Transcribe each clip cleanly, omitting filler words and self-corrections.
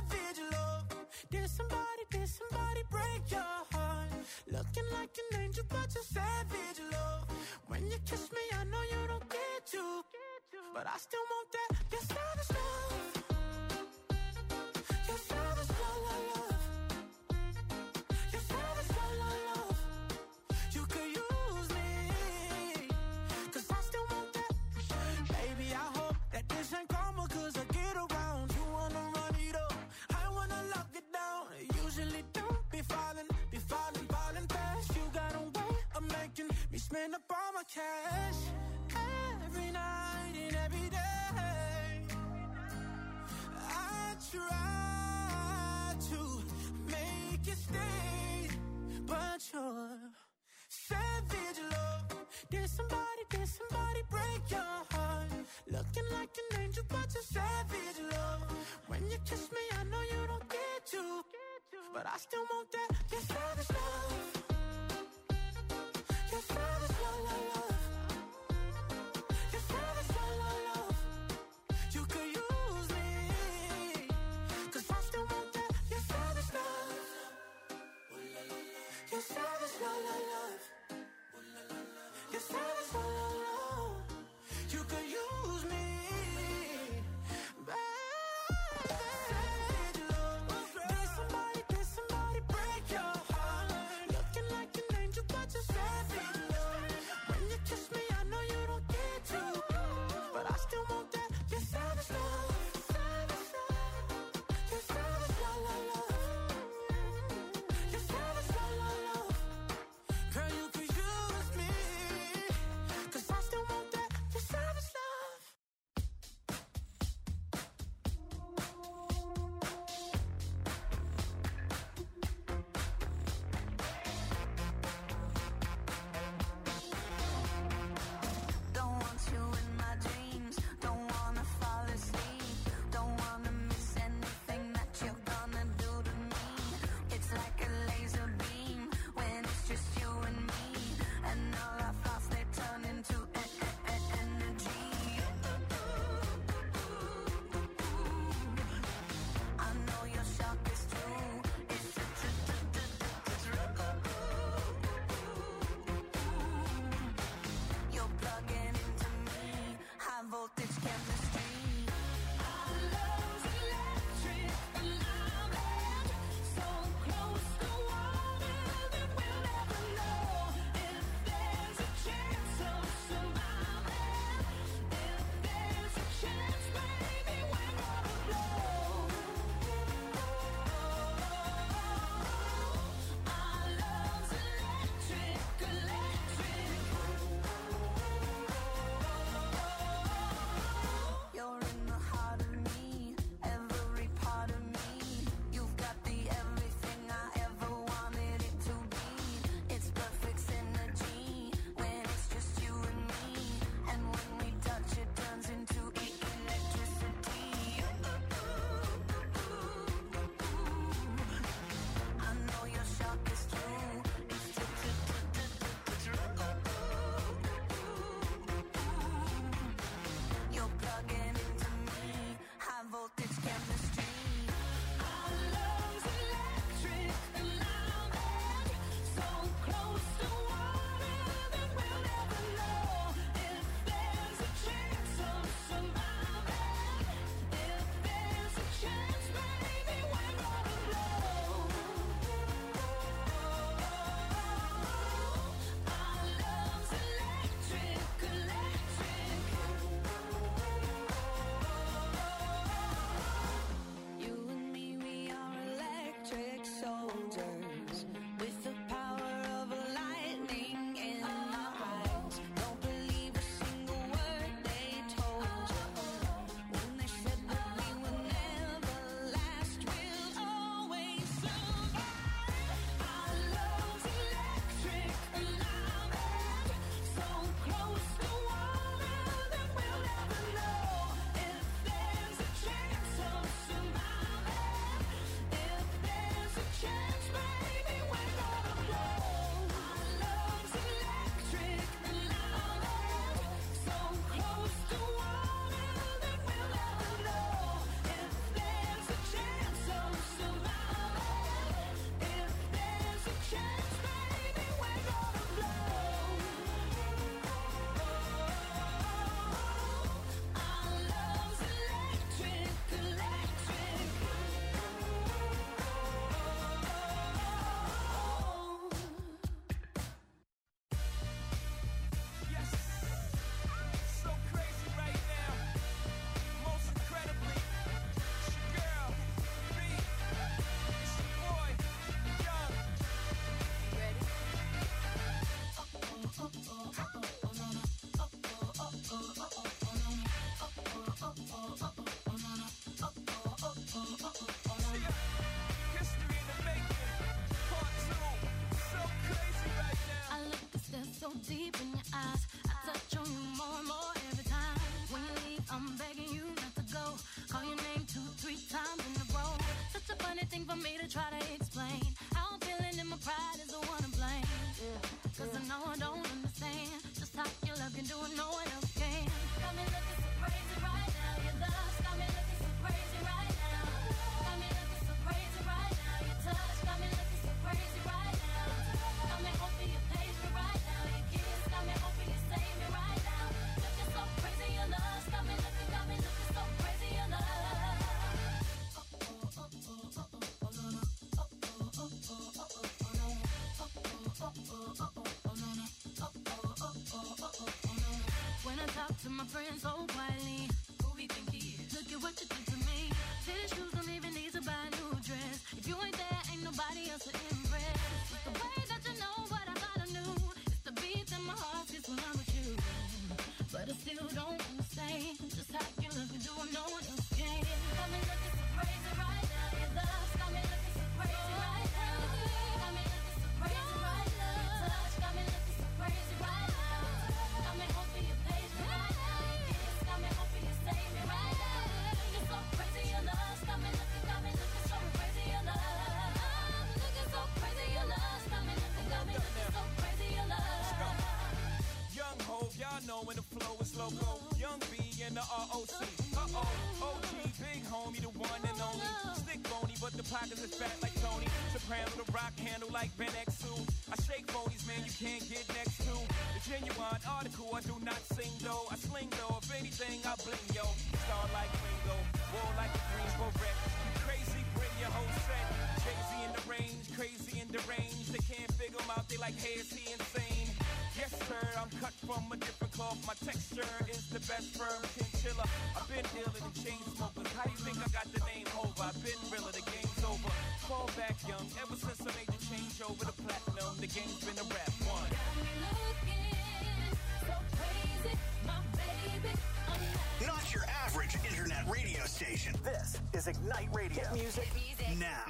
savage love. Did somebody break your heart? Looking like an angel, but you're savage love. When you kiss me, I know you don't get to, but I still want that. Your savage love. Your savage love, love. Your savage love, love. You could use me, 'cause I still want that. Baby, I hope that this ain't karma, 'cause I get around. You wanna run it up, I wanna lock it down. Usually don't be falling fast. You got a way of making me spend up all my cash. Every night and every day I try to make you stay, but you're savage love. Did somebody break your heart? Looking like an angel, but you're savage love. When you kiss me, I know you don't get to, but I still want that. Your savage love. Your savage love, love, love. Your savage love, love, love. You could use me, 'cause I still want that. Your savage love. Your savage love, love, love. Your savage love, love, love. You could use me, baby. Savage love. Did somebody break your heart? Looking like an angel, but you're savage love. When you kiss me, I know you don't get to, but I still want that. Your savage love. Your savage love, love, love. Your savage love, love, love. Girl, you could use me, 'cause I still want that. Your savage love. Don't want you in my dreams. Don't wanna fall asleep. Don't wanna miss anything that you're gonna do to me. It's like a laser beam when it's just you and me. And all our thoughts, they turn into energy. I know your shock is true. It's you're plugging into me. High voltage chemistry. Our love's electric, alive, so close to water that we'll never know if there's a chance of surviving. If there's a chance, baby, we're gonna blow. Our love's electric, electric. You're in the heart of me, every part of me. You've got the everything I ever wanted it to be. It's perfect synergy when it's just you and me. And when we touch, it turns into electricity. I know your shock is true. You're plugging into me. High voltage chemistry. Our love's electric, alive, so close to water that we'll never know if there's a chance of surviving. If there's a chance, baby, we're gonna blow. Our love's electric, electric. You and me, we are electric soldiers with the power of lightning in our eyes. Don't believe a single word they told you when they said that we would never last. We'll always survive. Our love's electric, alive, so close to water that we'll never know if there's a chance of surviving. If there's a chance, baby, I'm begging you not to go. Call your name 2-3 times in a row. Such a funny thing for me to try to explain. How I'm feeling and my pride is the one to blame. Cause I know I don't understand just how your love can do it, no one else can. Got me looking so crazy right now. Your love got me looking so crazy right now. Got me looking so crazy right now. Your touch got me looking so crazy right now. Got me hoping you page me right now. Your kiss got me hoping you save me right now. Looking so crazy, your love got me looking so crazy, your love. When I talk to my friends so quietly, who we think he is? Look at what you did to me. Tennis shoes don't even need to buy a new dress. If you ain't there, ain't nobody else to impress. It's the way that you know what I thought I knew. It's the beat in my heart is when I'm with you. But I still don't understand just how you look and do what no one else can. Got me looking so crazy right now. Your love got me looking so crazy right now. Got me looking so crazy right now. Your touch got me looking so crazy right now. Got me hoping you page me right now. Your kiss got me hoping you save me right now. Looking so crazy, your love got me looking so crazy, your love. Looking so crazy, your love got me looking so crazy, your love. Young Hov, y'all know when the flow is loco. Young B and the ROC. OG, big homie, the one and only. Stick bony, but the pockets is fat like Tony. Soprano, the rock handle like Ben X2. I shake phonies, man, you can't get next to. The genuine article, I do not sing though. I sling though, if anything, I bling yo. Star like Ringo, war like a Greensboro wreck. Crazy, bring your whole set. Jay-Z in the range, crazy in the range. They can't figure him out, they like, hey, is he insane? Yes, sir, I'm cut from a different cloth. My texture is the best firm chinchilla. I've been dealing in chain smokers. How do you think I got the name over? I've been realer, the game's over. Fall back young, ever since I made the change over to platinum, the game's been a rap one. Got me looking so crazy, my baby. Not your average internet radio station. This is Ignite Radio. Hit music now.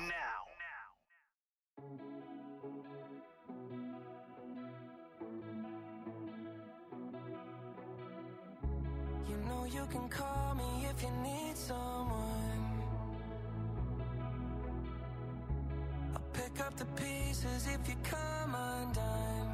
You know you can call me if you need someone. I'll pick up the pieces if you come undone.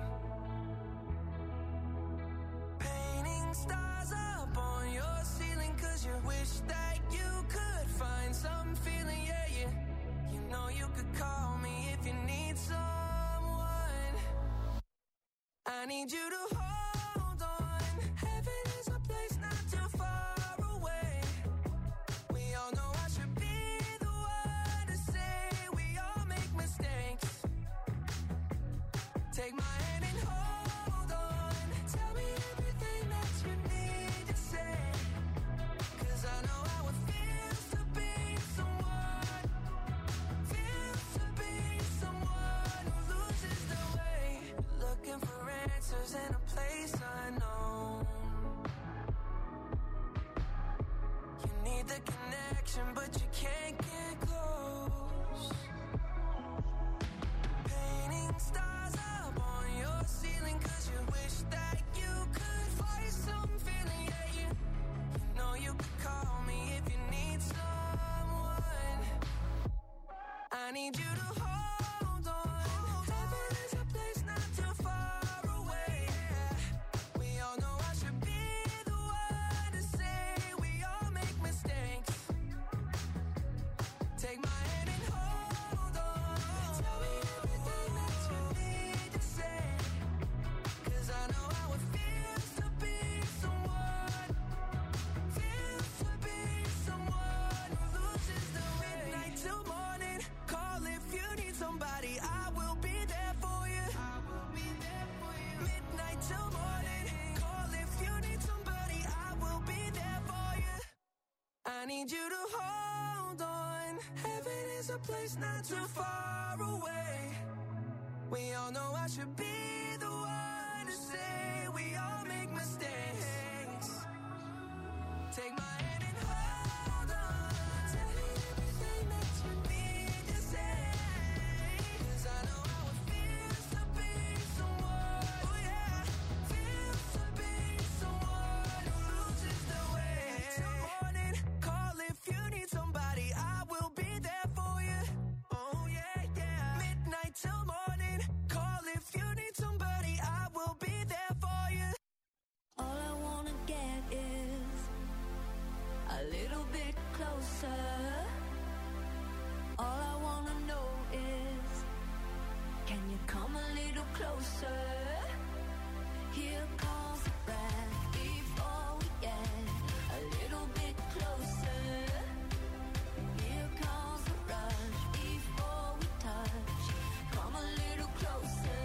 Painting stars up on your ceiling 'cause you wish that you could find some feeling, yeah. You know you could call me if you need someone. I need you to hold on. Heaven is a place not too far away. We all know I should be the one to say we all make mistakes. Take my hand and hold on. Tell me everything that you need to say. 'Cause I know how it feels to be someone. Feels to be someone who loses their way. Looking for answers in a place unknown. You need the connection, but you can't get close. Painting stars up on your ceiling 'cause you wish that you could find some feeling, yeah. You know you could call me if you need someone. I need you to hold on. Heaven is a place not too far away. We all know I should be the one to say we all make mistakes. Take my hand and hold on. Tell me everything that you need to say. 'Cause I know how it feels to be someone. Feels to be someone who loses the way. Midnight till morning, call if you need somebody. I will be there for you. I will be there for you. Midnight till morning, call if you need somebody. I will be there for you. I need you to hold on. Heaven is a place not too far away. We all know I should be the one to say we all make mistakes. Take my hand and hold on. Tell me everything that you need to say. 'Cause I know how it feels to be someone. Oh yeah, feels to be someone who loses the way. little bit closer. All I wanna know is, can you come a little closer? Here comes the breath before we get a little bit closer. Here comes the rush before we touch. Come a little closer.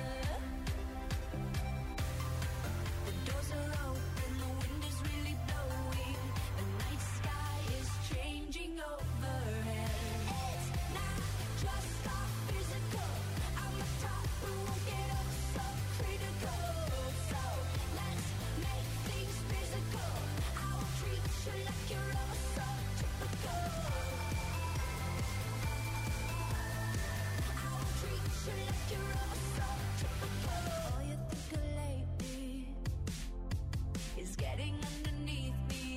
The doors are open, the wind is really blowing. The night sky is changing overhead. It's not just our physical. I'm a top who won't get up so critical. So let's make things physical. I will treat you like you're all so typical. I will treat you like you're all so typical. All you think of lately is getting underneath me.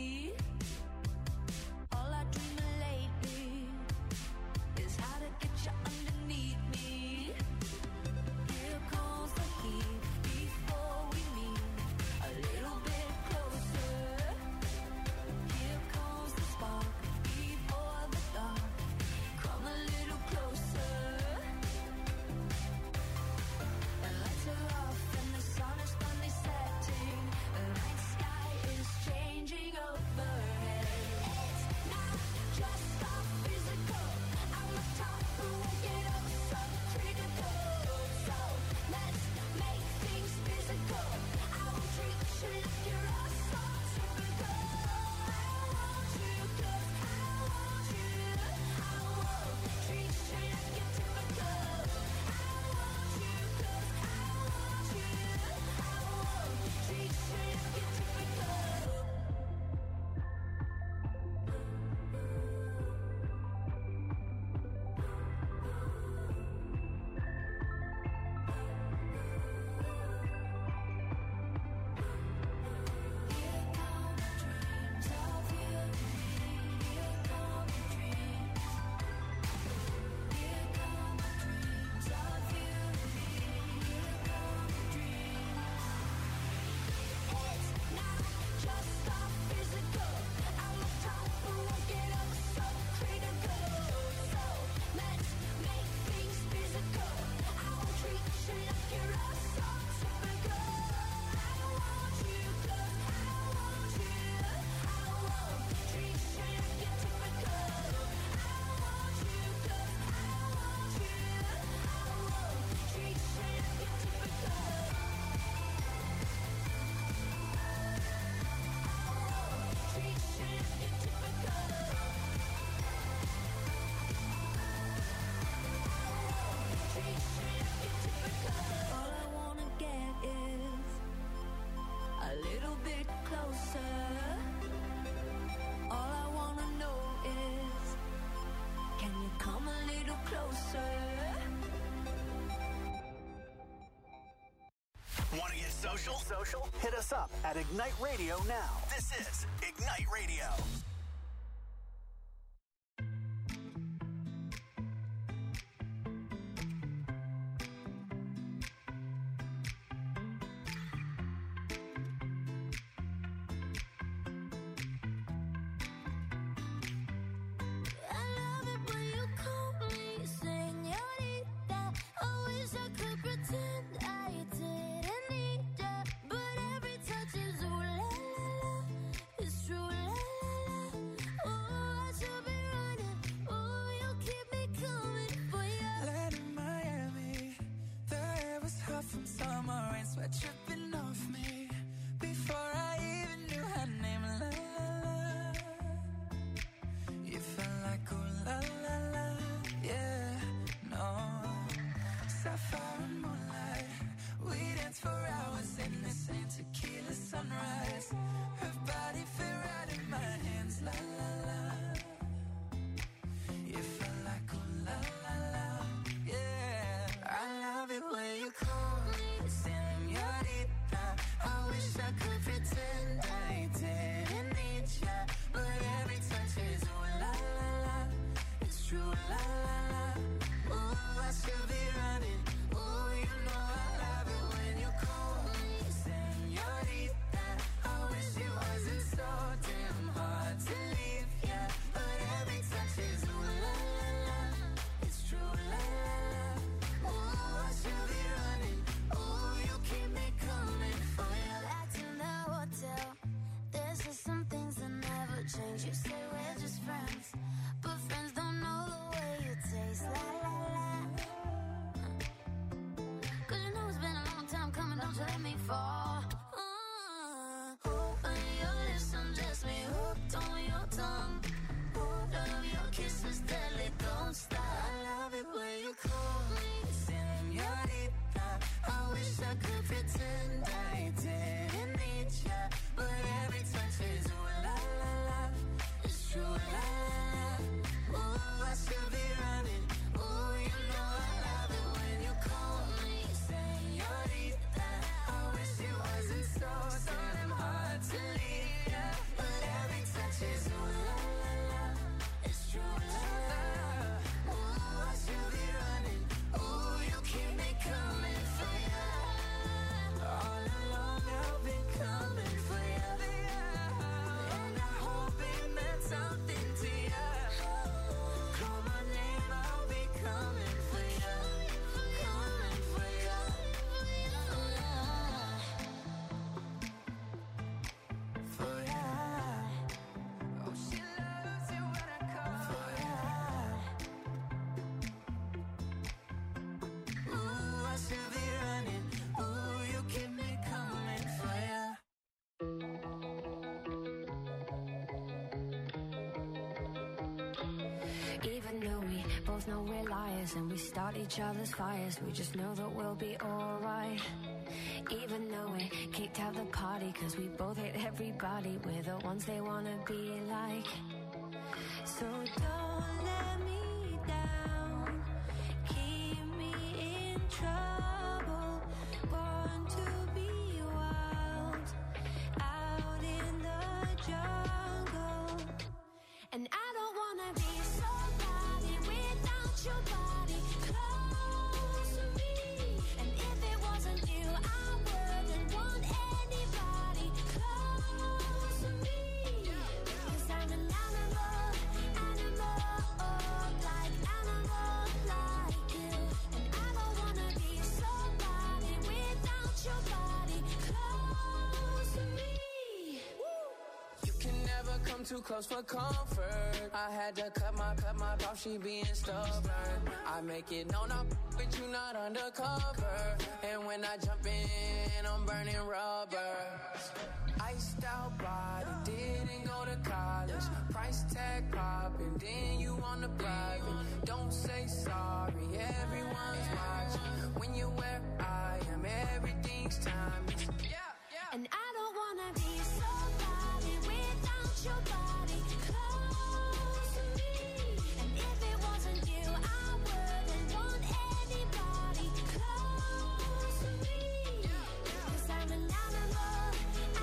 All I dream of lately is how to get you underneath me. Here comes the heat before we meet a little bit closer. Here comes the spark before the dark. Come a little closer. The lights are off and the sun is finally setting. The night sky is changing overhead. It's not just our physical. I'm a top who won't get up so critical. So let's make things physical. I will treat you like you're all so typical. I want you 'cause I want you. I won't treat you like you're typical. I want you 'cause I want you. I won't treat you like you're typical. Here come dreams of you. Here come dreams. Here come dreams of you. Here come dreams. It's not just our physical. I'm a top who won't get up so critical. So let's make things physical. I will treat you like you're all so typical. I want you 'cause I want you. I won't treat you like you're typical. I want you 'cause I want you. I won't treat you like you're typical. Treat you like you're typical. Treat you like you're typical. All I wanna get is a little bit closer. All I wanna know is, can you come a little closer? Want to get social? Hit us up at Ignite Radio now. This is Ignite Radio. I love it when you call me señorita. I wish I could pretend I didn't need ya, but every touch is ooh la la la. It's true la la la. Oh, I should be running. Oh, you keep me coming for ya. Land in Miami, the air was hot from summer rain, sweat dripping off me before I even knew her name. La la la, you felt like ooh la la la, yeah, no. Sapphire and moonlight, we danced for hours in the same tequila sunrise. Her body fit right in my hands, la la la. You felt like ooh la la la, yeah. I love it when you call me señorita. I wish I could pretend I didn't need ya, but every touch is ooh la la la. It's true la la la. Ooh, I should be running. Ooh, you know I love it when you call me señorita. I wish it wasn't so damn hard to leave. Even though we both know we're liars and we start each other's fires, we just know that we'll be alright. Even though we kicked out the party cause we both hate everybody, we're the ones they wanna be like. So don't let me down, keep me in trouble, born to be wild, out in the jungle. And I don't wanna be somebody without your body close to me. And if it wasn't you, I wouldn't want anybody close to me. Cause I'm an animal, like animal like you. And I don't wanna be somebody without your body close to me. You can never come too close for comfort. I had to cut my off, she being stubborn. I make it known I'm with you, not undercover. And when I jump in, I'm burning rubber. Iced out body, didn't go to college. Price tag popping, then you on the private. Don't say sorry, everyone's watching. When you're where I am, everything's timeless. And I don't wanna be somebody without your body close to me. And if it wasn't you, I wouldn't want anybody close to me. Cause I'm an animal,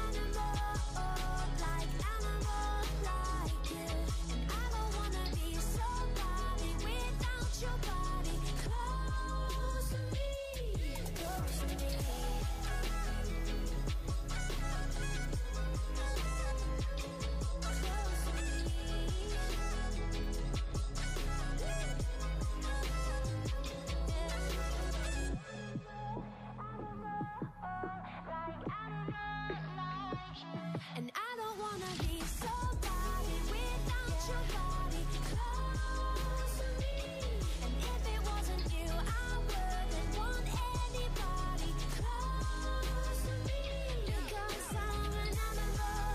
like animal like you. And I don't wanna be somebody without your body close to me. Close to me. And I don't wanna be somebody without your body close to me. And if it wasn't you, I wouldn't want anybody close to me. Because I'm an animal,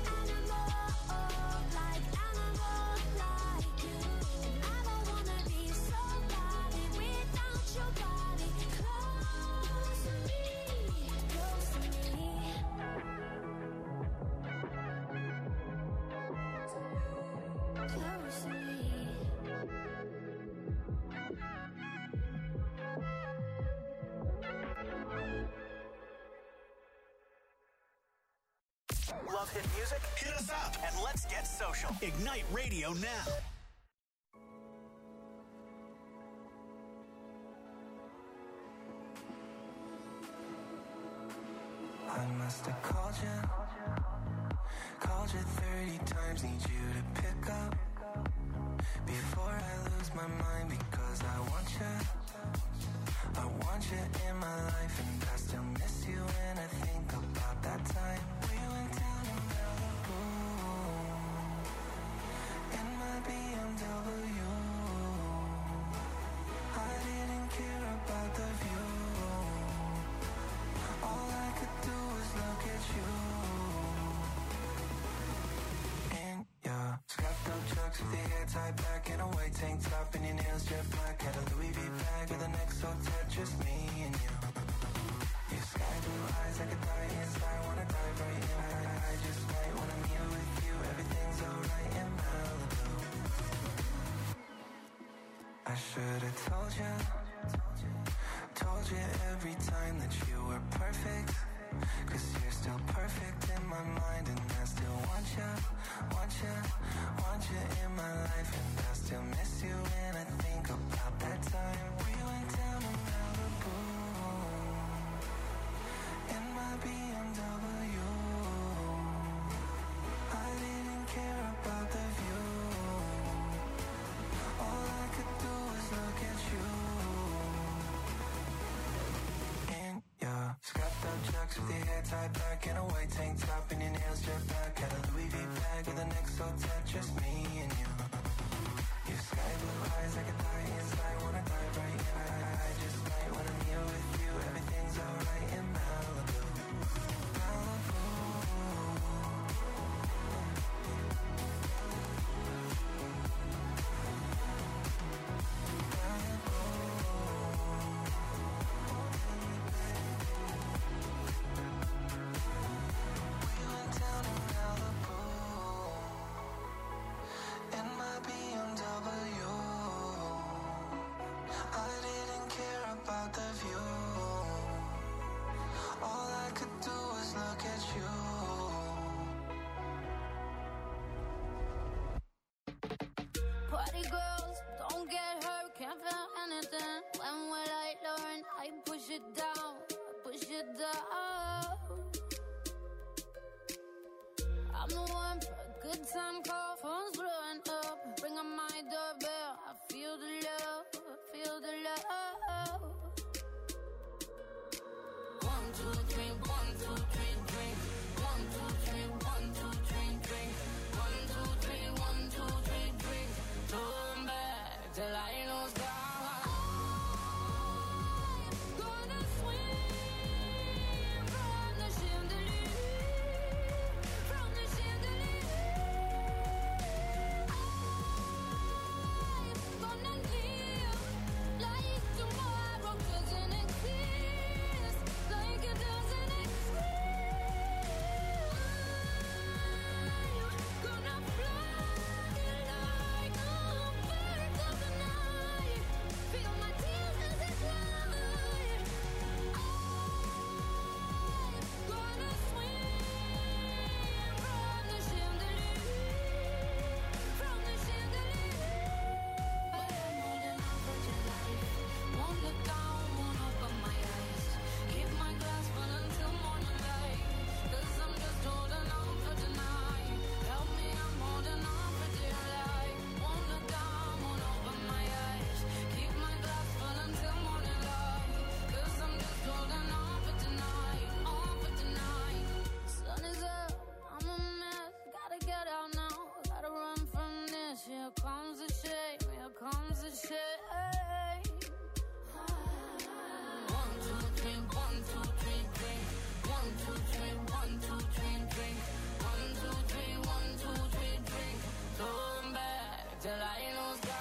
like animal like you. And I don't wanna be somebody without your body close to me. Close to me. Close to me. Love hit music? Hit us up and let's get social. Ignite Radio now. I must have called you 30 times, need you to pick up before I lose my mind, because I want you in my life, and I still miss you when I think about that time we went down to Malibu in my BMW. I didn't care about the view. All I could do was look at you. In your scuffed up chucks with your hair tied back in a white tank top and your nails jet black. Had a Louis V bag with an XO tat, just me and you. Your sky blue eyes, I could die inside, wanna dive right in. I just might wanna meet with you. Everything's alright in Malibu. I should've told you every time that you were perfect, 'cause you're still perfect in my mind, and I still want you in my life, and I still miss you when I think about that time we went down to Malibu in my BMW. I didn't care about the view. All I could do was look at you. In your scuffed up chucks with your hair tied back in a white tank top and your nails jet black. Had a Louis V bag with an XO tat, just me and you. Your sky blue eyes, I could die inside, wanna dive right in. I just might wanna meet with you. Everything's alright in Malibu. push it down, push it down. I'm the one for a good time call, phone's blowing up. Bring on my doorbell, I feel the love, I feel the love. 1, 2, 3, 1, 2, 3, drink. 1, 2, 3, 1, 2, 3, drink. 1, 2, 3, 1, 2, 3, drink. Turn back till I lose God. Here comes the shame, here comes the shame. 1, 2, 3, 1, 2, 3, drink. 1, 2, 3, 1, 2, 3, drink. 1, 2, 3, 1, 2, 3, drink. Turn back till I lose God.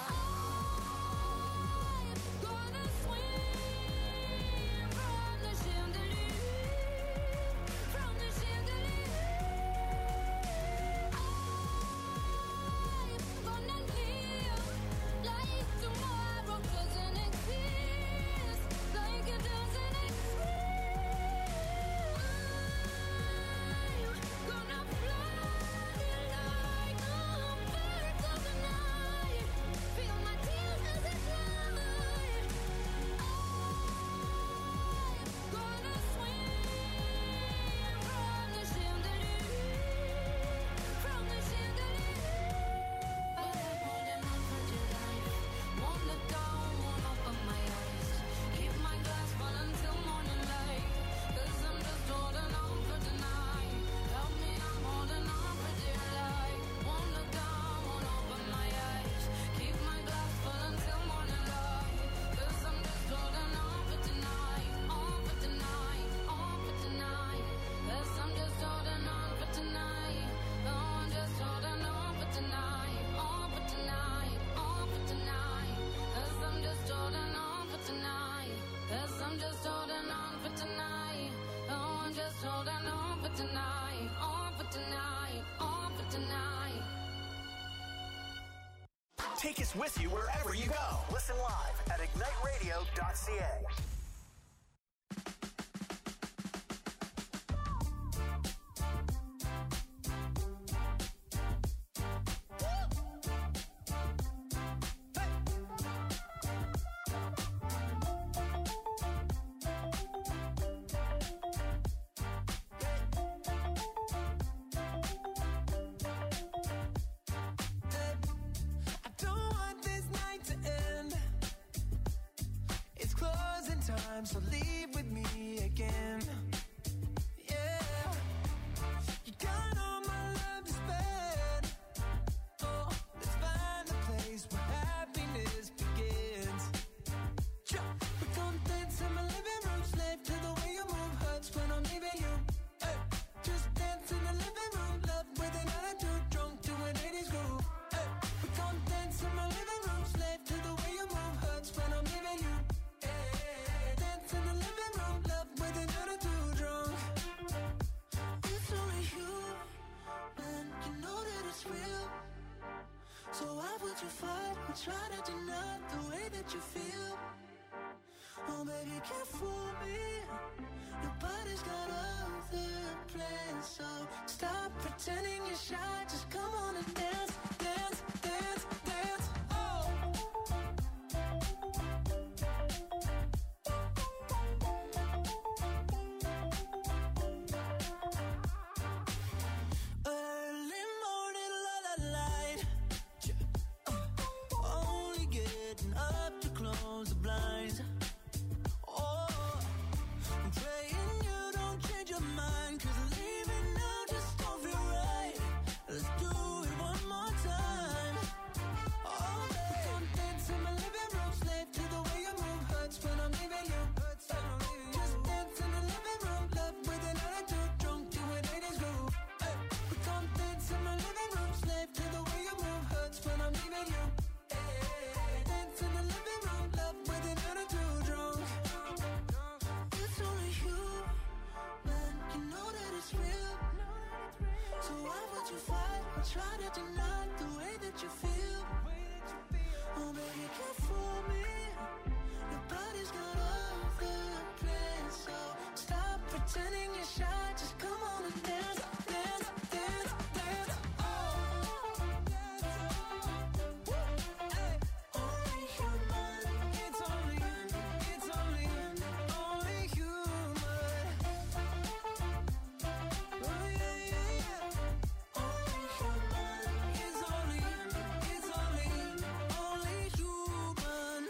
Gonna swim from the chandelier, from the chandelier. Gonna live like tomorrow doesn't exist, like it doesn't exist. Gonna fly like a bird of the night. Feel my tears as they fly. Gonna swim from the chandelier, from the chandelier. But I'm holding on for dear life. Won't look down, won't open my eyes. Keep my glass full until morning light. 'Cause I'm just holding on for tonight. Help me, I'm holding on for dear life. Won't look down, won't open my eyes. Keep my glass full until morning light. 'Cause I'm just holding on for tonight. On for tonight, on for tonight. 'Cause I'm just holding on for tonight. No, I'm just holding on for tonight. On for tonight, on for tonight. 'Cause I'm just holding on for tonight. 'Cause I'm just holding on for tonight. No, I'm just holding on for tonight. On for tonight, on for tonight. Take us with you wherever you go. Listen live at igniteradio.ca. I don't want this night to end. It's closing time, so leave with me again. Yeah, you got all my love to spend. Oh, let's find a place where happiness begins. We gon' dance in my living room, slave to the way you move, hurts when I'm leaving you. Hey, just dance in the living room, love with an attitude, drunk to an 80s groove. Hey, we gon' dance in my living room, slave to the way you move, hurts when I'm leaving you. Hey, dance in the living room, love with an attitude, drunk. It's only you, and you know that it's real. So why would you fight or try to deny the way that you feel? Oh baby, can't fool me. Your body's got other plans, so stop pretending you're shy. Just come on and dance, dance, dance, dance. Oh. try to deny the way that you feel. Oh baby, can't fool me. Your body's got all the plans, so stop pretending you're shy. Just come on and dance, dance, dance, dance. Oh, hey. Only human. It's only human. Oh yeah, yeah, yeah. Only human. It's only human.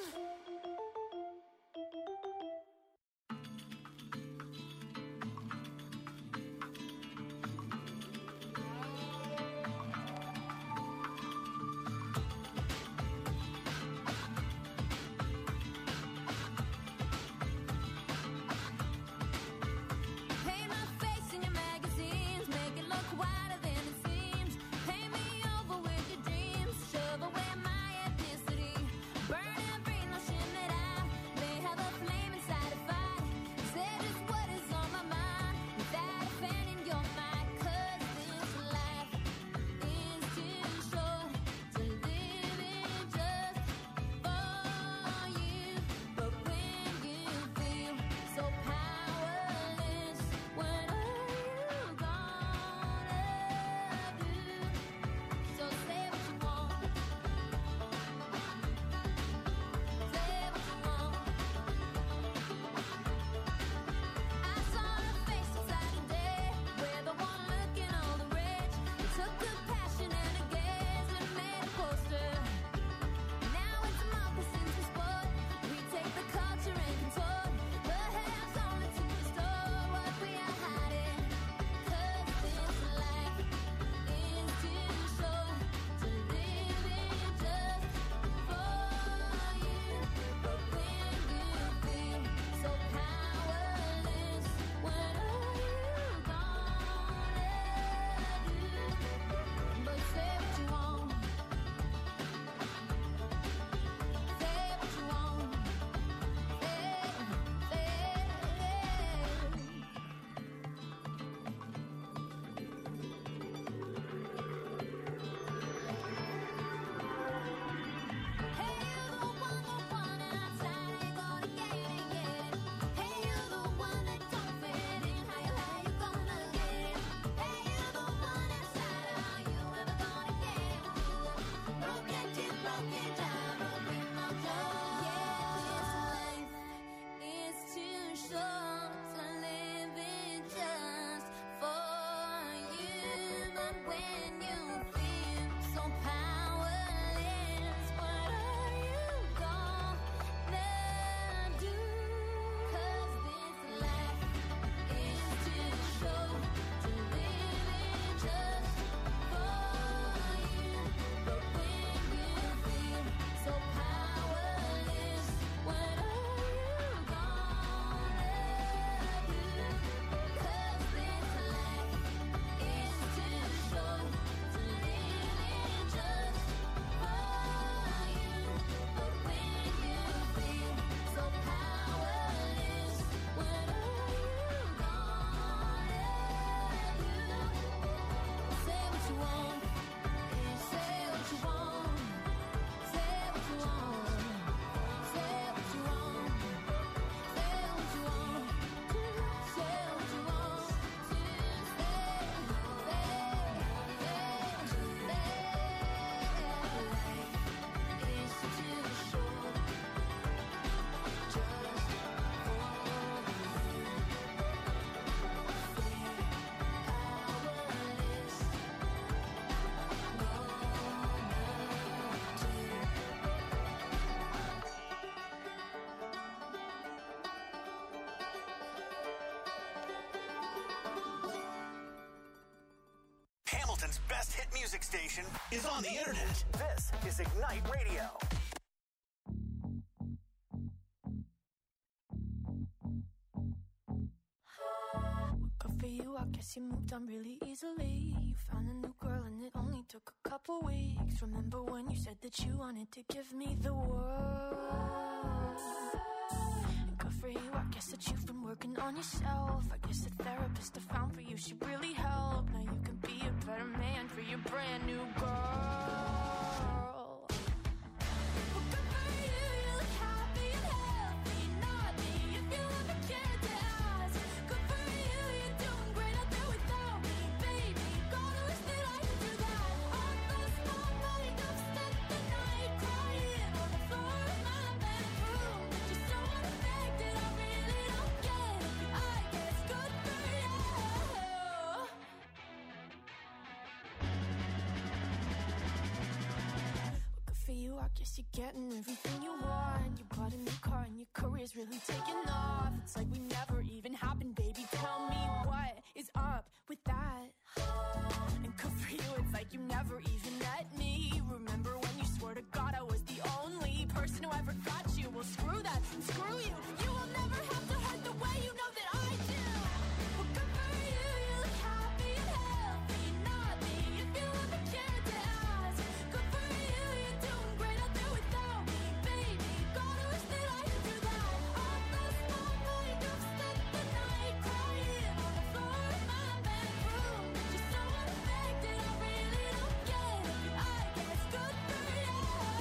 Paint my face in your magazines, make it look wider than it seems. Paint me over with your dreams, shove away my ethnicity. Burn every notion that I may have a flame inside a fight. Say just what is on my mind without offending your mind. 'Cause this life is too short to live in just for you. But when you feel so powerless, what are you gonna do? So say what you want. Say what you want. I saw her face inside a day, where the one looking all the rich. It took a passion and a gaze and made a poster. Now it's democracy's sport. We take the culture and contort the hands only to restore what we are hiding. 'Cause this life is too short to live in just for you. But when you feel so powerless, what are you gonna do? But say what you want. Say what you want. Hey, you're the one and outside ain't gonna get it. Hey, you're the one that don't fit in. How you gonna get it? Hey, you're the one inside. Are you ever gonna get it? Broken teeth, broken down, broken my jaw. Yeah, this life is too short to live in just for you. But when you feel so powerless, what are you gonna do? 'Cause this life is too short to live in just for you. But when you feel so powerless, what are you gonna do? 'Cause this life is too short to live in just for you. But when you feel so powerless, what are you gonna do? Say what you want. Say what you want. Say what you want. Say what you want. Say what you want. Say what you want to say. Life is too short just for you. Hamilton's best hit music station is on the internet. This is Ignite Radio. Good for you, I guess you moved on really easily. You found a new girl and it only took a couple weeks. Remember when you said that you wanted to give me the world? Good for you. I guess that you've been working on yourself. I guess the therapist I found for you should really help. Now you can be a better man for your brand new girl. Well, good for you, you look happy and healthy. Not me, if you ever cared to ask. Good for you, you're doing great out there without me, baby. God, I wish that I could do that. I lost my mind, I've spent the night crying on the floor of my bedroom. But you're so unaffected, I really don't get it. I guess good for you. Well, good for you, I guess you're getting everything you want. You bought a new car and your career's really taking off. It's like we never even happened, baby. Tell me what is up with that. And good for you, it's like you never even met me. Remember when you swore to God I was the only person who ever got you? Well, screw that, and screw you. You will never have to hurt the way you know that I do. Well, good for you, you look happy and healthy. Not me, if you ever cared to ask. Good for you, you're doing great out there without me, baby. God, I wish that I could do that. I lost my mind, I've spent the night crying on the floor of my bedroom. But you're so unaffected, I really don't get it. I guess good for you.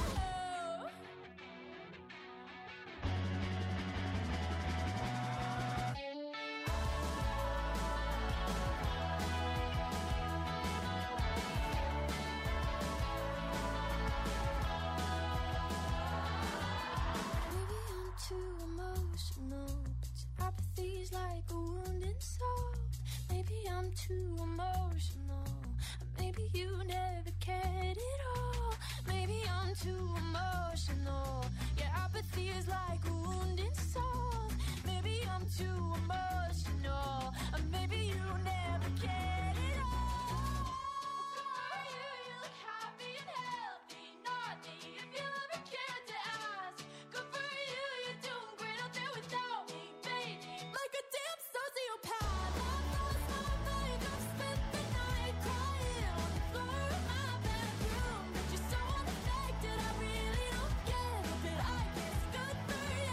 Maybe I'm too emotional, but your apathy's like a wounded soul. Maybe I'm too emotional, or maybe you never cared at all. Maybe I'm too emotional, your apathy is like a wounded soul. Maybe I'm too emotional, or maybe you never cared at all. Good for you, you look happy and healthy. Not me, if you ever cared to ask. Good for you, you're doing great out there without me, baby. Like a damn sociopath. I lost my mind, I've spent the night crying on the floor of my bedroom. But you're so unaffected, I really don't get it. But I guess good for you.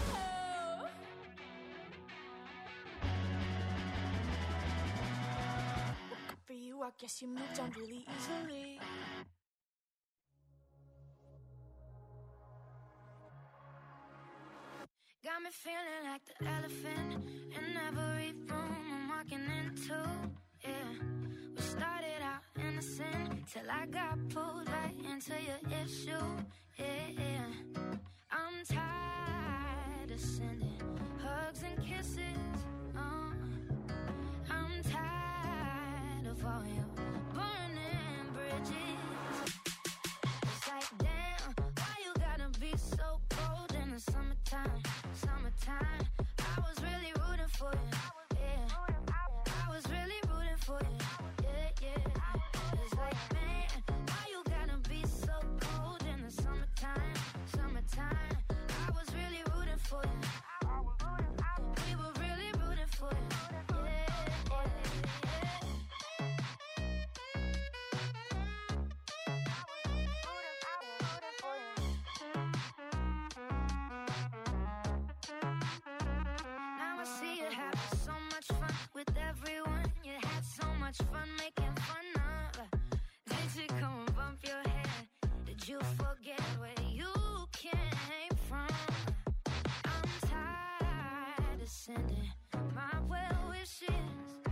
Good for you, I guess you moved on really easily. Got me feeling like the elephant in every room I'm walking into. Yeah, we started out innocent till I got pulled right into your issue. Yeah, I'm tired of sending hugs and kisses. I'm tired of all your burning bridges. It's like, damn, why you gotta be so cold in the summertime? Summertime, I was really rooting for you. Yeah, I was really rooting for you. Yeah. It's like, man, why you gotta be so cold in the summertime? Summertime, I was really rooting for you. We were really rooting for you. Now I see you having so much fun with everyone. You had so much fun making fun of. Did you come and bump your head? Did you forget where you came from? I'm tired of sending my well wishes.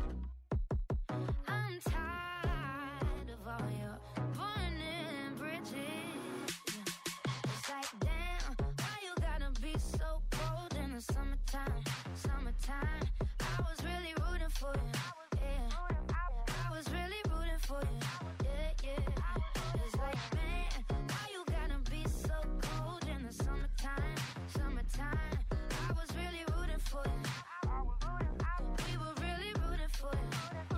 I'm tired of all your burning bridges. It's like, damn, why you gotta be so cold in the summertime? Summertime, I was really rooting for you. Yeah, I was really rooting for you. Yeah. It's like, man, why you gotta be so cold in the summertime? Summertime, I was really rooting for you. We were really rooting for you.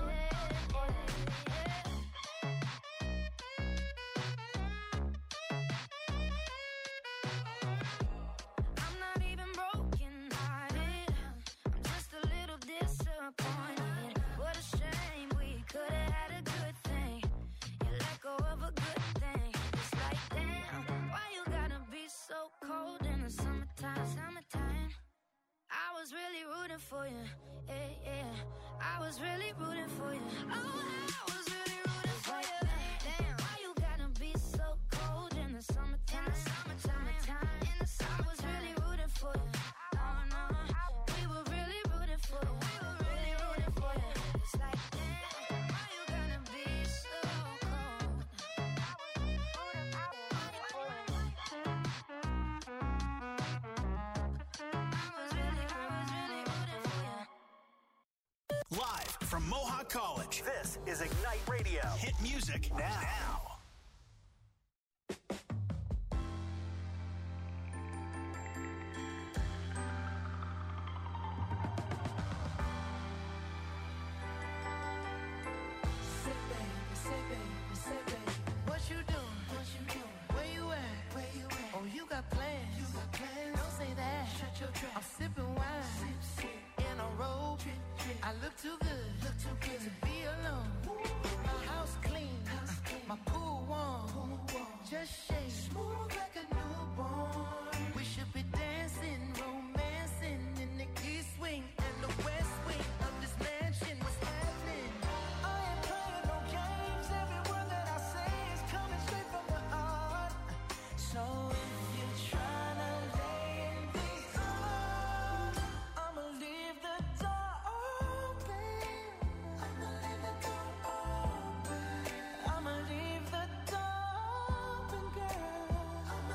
I'm not even broken hearted. I'm just a little disappointed. What a shame, we could have had a good thing. You let go rooting for you. Yeah, yeah. I was really rooting for you. Oh, I was really rooting for you. Damn, why you gotta be so cold in the summertime? In the summertime. In the summer, I was really rooting for you. Oh no, we were really rooting for you. We were really rooting for you. It's like, damn, why you gotta be so cold? Live from Mohawk College, this is Ignite Radio. Hit music now. What you doing? Where you at? Oh, you got plans. Don't say that. I'm sipping wine in a robe. I look too good to be alone. My house clean, my pool warm. Just shake smooth like a newborn. We should be dancing, romancing in the east wing and the west wing of this mansion. What's happening? I ain't playing no games. Every word that I say is coming straight from the heart. So if you're trying to lay in these arms, I'ma leave the door open. I'ma leave the door open. I'ma leave the door open, girl.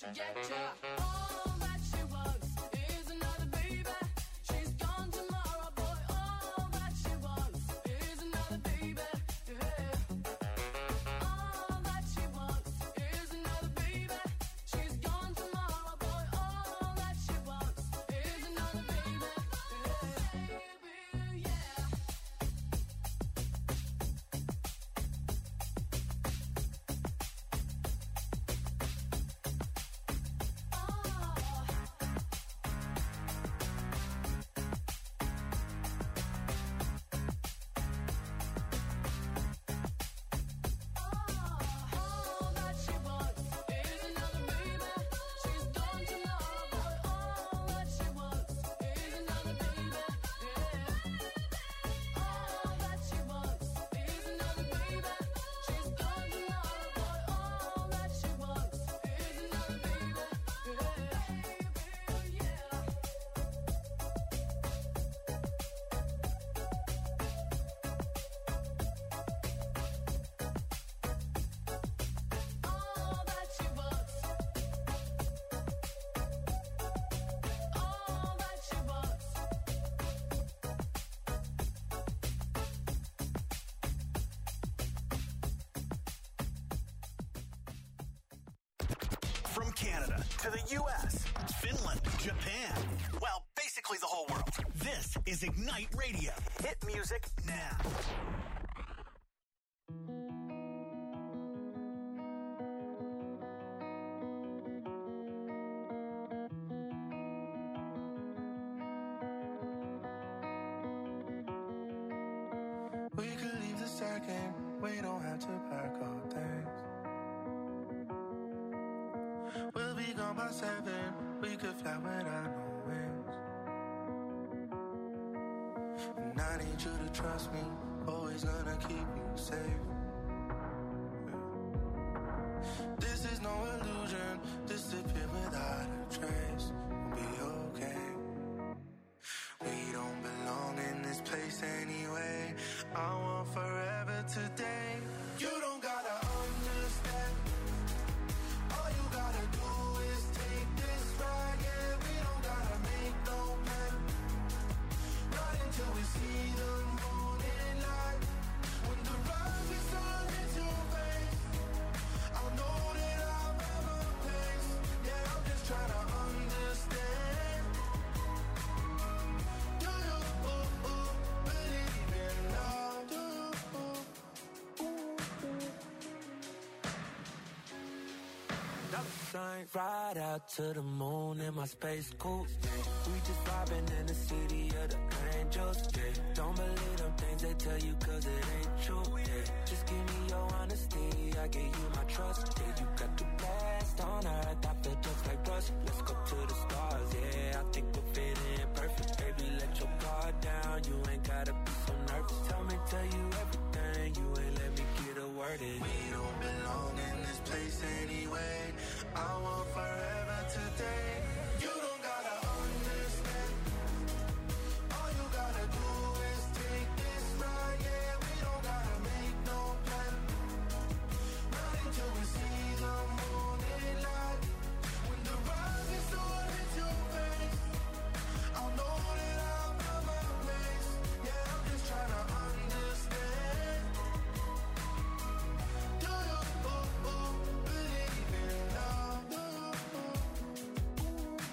Yeah. All that she wants is another baby. She's gone tomorrow, boy. All that she wants is another baby. Yeah. All that she wants is another baby. She's gone tomorrow, boy. All that she wants is another baby. Yeah. All that she wants is another baby. She's gone tomorrow, boy. All that she wants is another baby. Yeah. All that she wants is another baby. She's gone tomorrow, boy. All that she wants is another baby. Yeah. All that she wants. All that she wants. From Canada to the U.S., Finland, Japan, well, basically the whole world. This is Ignite Radio. Hit music now. We could leave the second, we don't have to pack our things. We'll be gone by 7, we could fly without no wings. And I need you to trust me, always gonna keep you safe. This is no illusion, disappear without a trace. We'll be okay. We don't belong in this place anyway. I want forever today. You don't gotta understand. All you gotta do is take this ride. Yeah, we don't gotta make no plan. Not until we see the morning light. When the rising sun hits your face, I'll know that I've ever placed. Yeah, I'm just trying to understand. Do you believe in love? Do Night ride out to the moon in my space coupe. Yeah. We just vibing in the city of the angels. Yeah. Don't believe them things they tell you cause it ain't true. Yeah. Just give me your honesty, I give you my trust. Yeah, you got the best on earth, I feel just like Russ. Let's go to the stars, yeah, I think we'll fit in perfect. Baby, let your guard down, you ain't gotta be so nervous. Tell you everything, you ain't let me get a word in. we don't belong in this place anyway. I want forever today. You don't gotta understand. All you gotta do is take this ride. Yeah, we don't gotta make no plan. Not until we see the morning light. When the rising sun hits your face, I'll know that I've found my place. Yeah, I'm just trying to understand. Do you believe in love?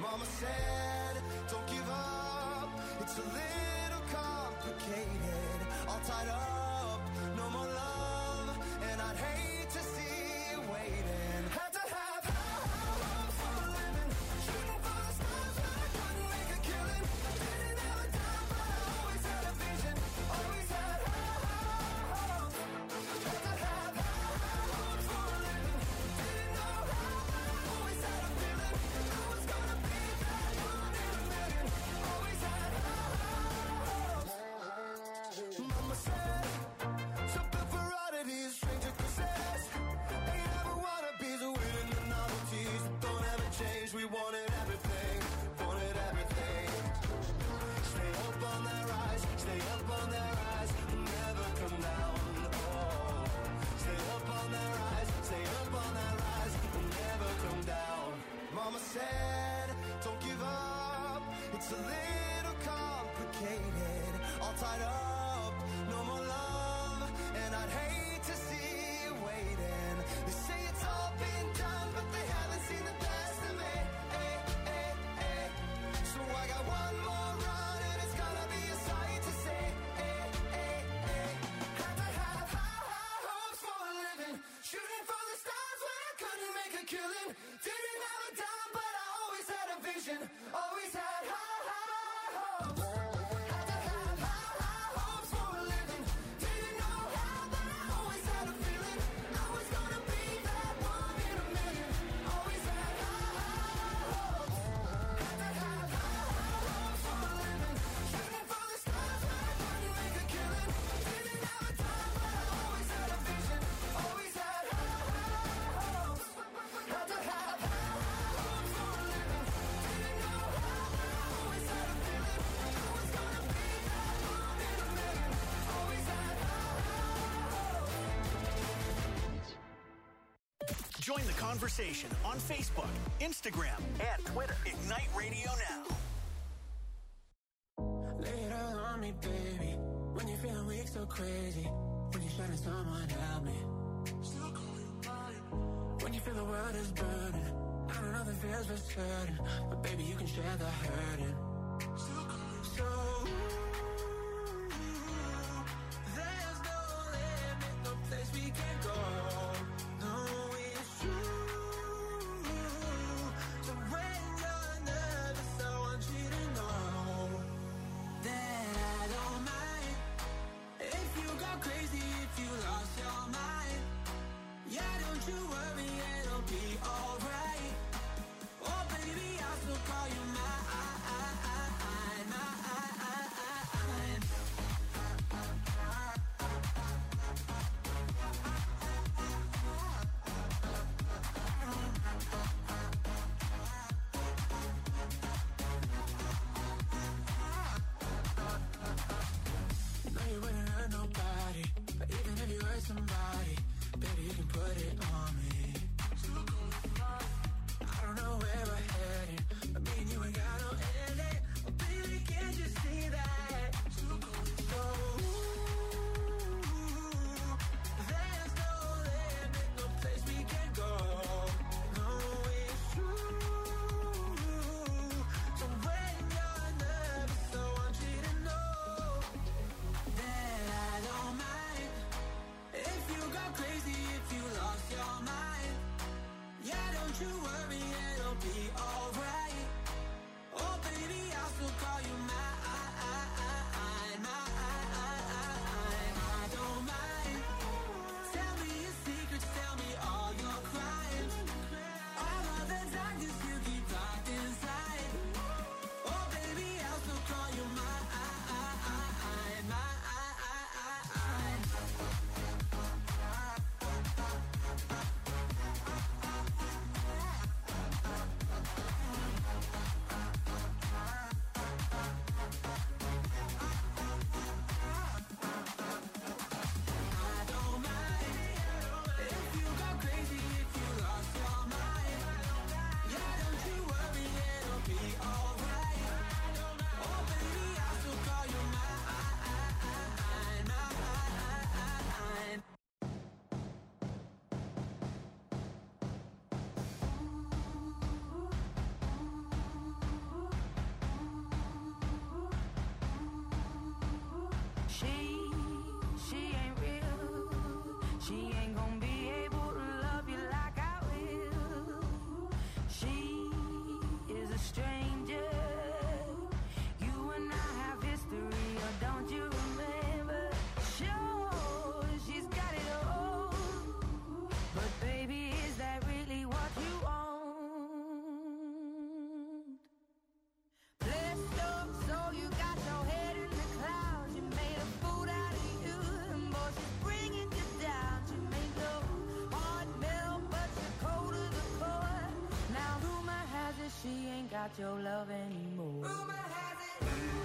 Mama said, don't give up. It's a little complicated. All tied up, no more love. And I'd hate to see you waiting. Had to have hopes for a living. Shooting for the stars, but I couldn't make a killing. Didn't have a dime, but I always had a vision. Always had hopes. Had to have hopes for a living. Didn't know how, but I always had a feeling. I was gonna be that one in a million. Always had hopes. Mama said, something for oddities, stranger possessed. Ain't ever wannabes, winning the novelties. Don't ever change, we wanted everything. Wanted everything. Stay up on that rise, stay up on that rise. Never come down, oh. Stay up on that rise, stay up on that rise. Never come down. Mama said, don't give up. It's a little complicated. All tied up, no more love. And I'd hate to see you waiting. They say it's all been done, but they haven't seen the best of me. So I got one more run, and it's gonna be a sight to see. Had to have high hopes for a living. Shooting for the stars when I couldn't make a killing. Didn't have a dime, but I always had a vision. Always had high hopes. Had to have high hopes for a living. Didn't know how, but I always had a feeling. I was gonna be that one in a million. Always had high hopes. Had to have high hopes for a living. Shooting for the stars when I couldn't make a killing. Didn't have a dime, but I always had a vision. Always had high hopes. Had to have high hopes for a living. Didn't know how, but I always had a feeling. I was gonna be that one in a million. Always had Join the conversation on Facebook, Instagram, and Twitter. Ignite Radio Now. Lay it all on me, baby. When you're feeling weak, so crazy. When you're shining, someone help me. Still call you mine. When you feel the world is burning. I don't know the feels for certain, but baby, you can share the hurting. Still call you so. There's no limit, no place we can go. No, it's true. So when you're nervous, I want you to know that I don't mind if you go crazy, if you lost your mind. Yeah, don't you worry, it'll be alright. Oh baby, I'll still call you mine. got your love anymore. Rumor has it.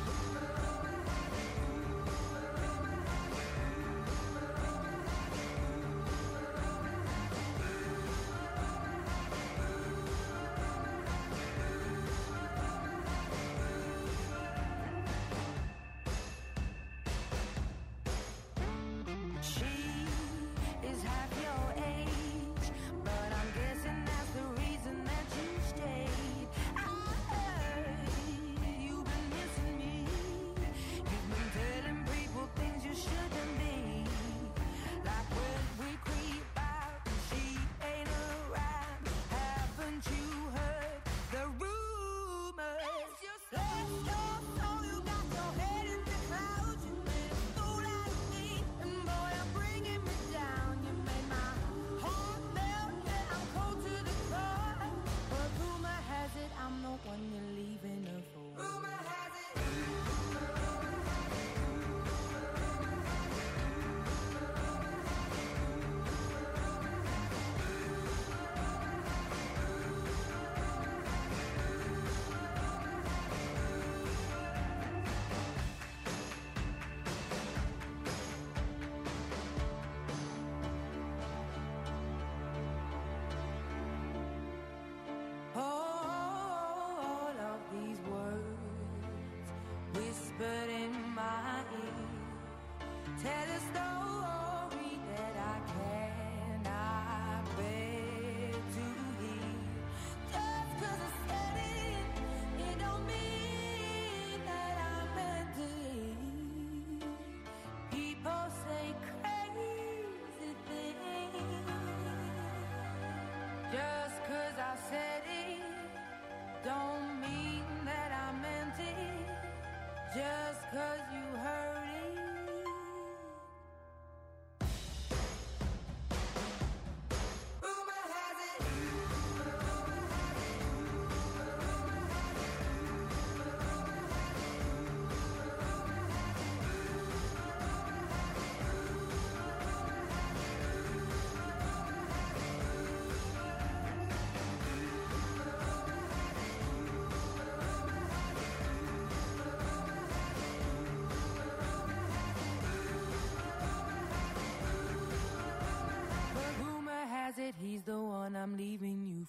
He's the one I'm leaving you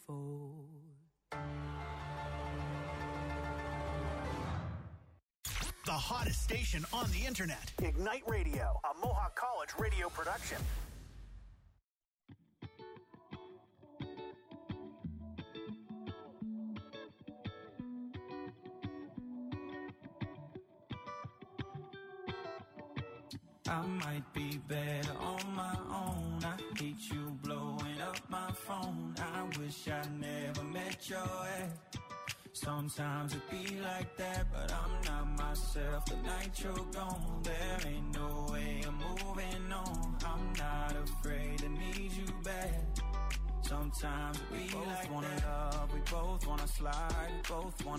for. The hottest station on the internet. Ignite Radio, a Mohawk College radio production. I might be better on my own. I hate you blowing up my phone. I wish I never met your ex. Sometimes it be like that, but I'm not myself. The night you're gone, there ain't no way I'm moving on. I'm not afraid to need you back. Sometimes we both like wanna love, we both wanna slide, we both wanna